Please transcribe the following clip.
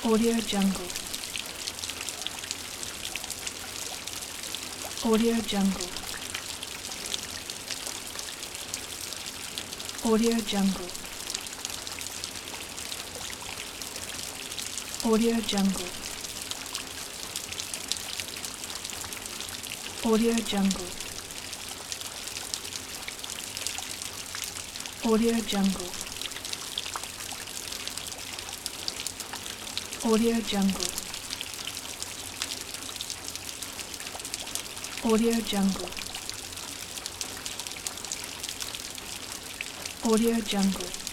Audio Jungle. Audio Jungle. Audio Jungle. Audio Jungle. Audio Jungle. Audio Jungle. Audio Jungle. Audio Jungle. Audio Jungle.